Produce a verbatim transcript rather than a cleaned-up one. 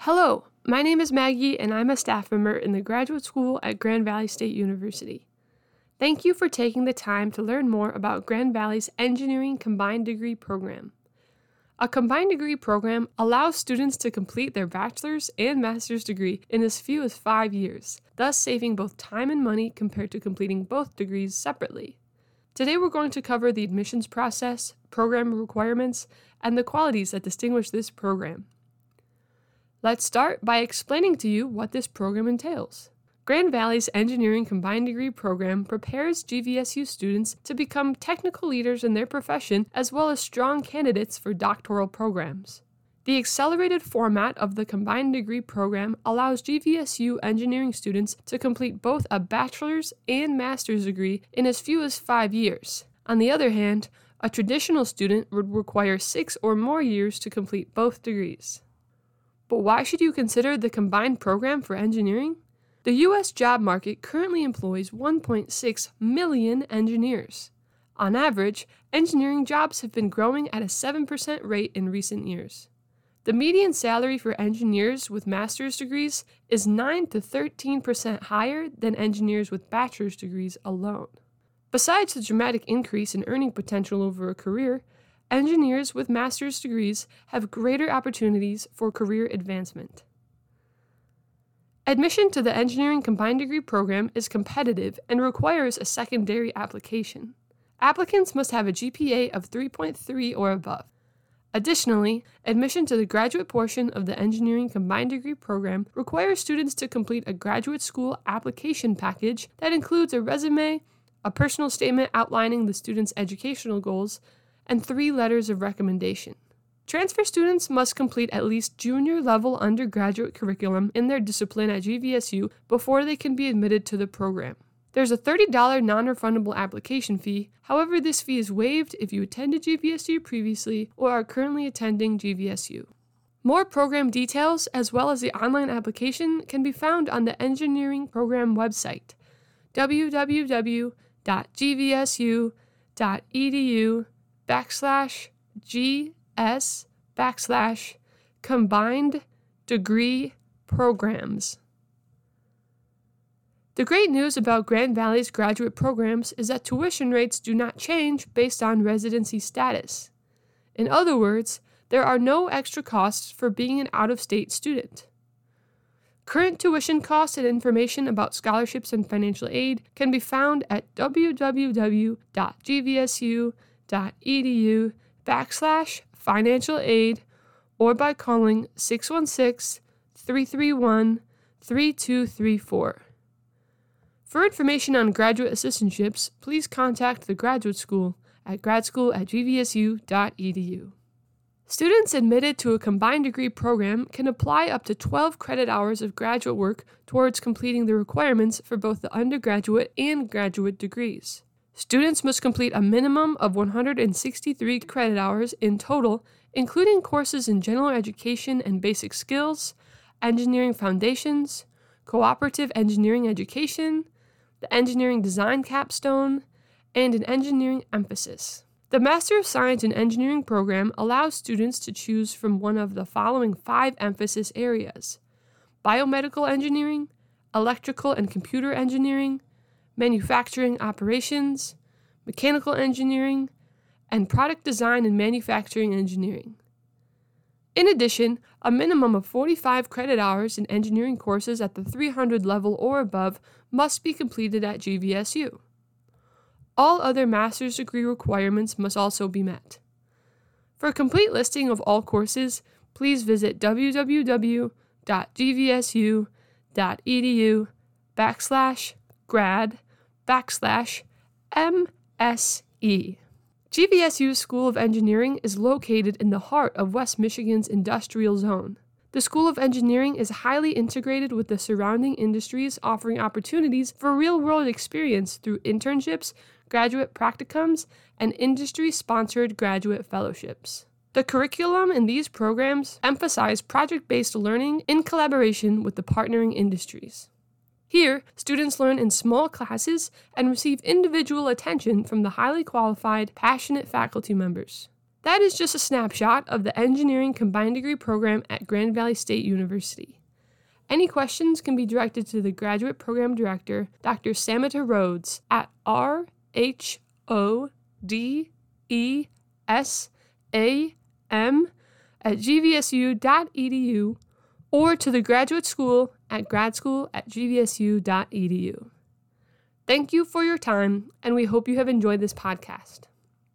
Hello, my name is Maggie and I'm a staff member in the graduate school at Grand Valley State University. Thank you for taking the time to learn more about Grand Valley's Engineering Combined Degree Program. A combined degree program allows students to complete their bachelor's and master's degree in as few as five years, thus saving both time and money compared to completing both degrees separately. Today we're going to cover the admissions process, program requirements, and the qualities that distinguish this program. Let's start by explaining to you what this program entails. Grand Valley's Engineering Combined Degree Program prepares G V S U students to become technical leaders in their profession as well as strong candidates for doctoral programs. The accelerated format of the Combined Degree Program allows G V S U engineering students to complete both a bachelor's and master's degree in as few as five years. On the other hand, a traditional student would require six or more years to complete both degrees. But why should you consider the combined program for engineering? The U S job market currently employs one point six million engineers. On average, engineering jobs have been growing at a seven percent rate in recent years. The median salary for engineers with master's degrees is nine to thirteen percent higher than engineers with bachelor's degrees alone. Besides the dramatic increase in earning potential over a career, engineers with master's degrees have greater opportunities for career advancement. Admission to the Engineering Combined Degree Program is competitive and requires a secondary application. Applicants must have a G P A of three point three or above. Additionally, admission to the graduate portion of the Engineering Combined Degree Program requires students to complete a graduate school application package that includes a resume, a personal statement outlining the student's educational goals, and three letters of recommendation. Transfer students must complete at least junior-level undergraduate curriculum in their discipline at G V S U before they can be admitted to the program. There's a thirty dollars non-refundable application fee. However, this fee is waived if you attended G V S U previously or are currently attending G V S U. More program details, as well as the online application, can be found on the engineering program website, w w w dot g v s u dot e d u backslash gs backslash combined degree programs. The great news about Grand Valley's graduate programs is that tuition rates do not change based on residency status. In other words, there are no extra costs for being an out-of-state student. Current tuition costs and information about scholarships and financial aid can be found at w w w dot g v s u dot e d u backslash financial aid or by calling six one six, three three one, three two three four. For information on graduate assistantships, please contact the graduate school at gradschool at g v s u dot e d u. Students admitted to a combined degree program can apply up to twelve credit hours of graduate work towards completing the requirements for both the undergraduate and graduate degrees. Students must complete a minimum of one hundred sixty-three credit hours in total, including courses in general education and basic skills, engineering foundations, cooperative engineering education, the engineering design capstone, and an engineering emphasis. The Master of Science in Engineering program allows students to choose from one of the following five emphasis areas: biomedical engineering, electrical and computer engineering, manufacturing operations, mechanical engineering, and product design and manufacturing engineering. In addition, a minimum of forty-five credit hours in engineering courses at the three hundred level or above must be completed at G V S U. All other master's degree requirements must also be met. For a complete listing of all courses, please visit w w w dot g v s u dot e d u backslash grad backslash M S E. G V S U's School of Engineering is located in the heart of West Michigan's industrial zone. The School of Engineering is highly integrated with the surrounding industries, offering opportunities for real-world experience through internships, graduate practicums, and industry-sponsored graduate fellowships. The curriculum in these programs emphasize project-based learning in collaboration with the partnering industries. Here, students learn in small classes and receive individual attention from the highly qualified, passionate faculty members. That is just a snapshot of the Engineering Combined Degree program at Grand Valley State University. Any questions can be directed to the Graduate Program Director, Doctor Samantha Rhodes, at R H O D E S A M at G V S U dot E D U or to the Graduate School at gradschool at G V S U dot E D U. Thank you for your time, and we hope you have enjoyed this podcast.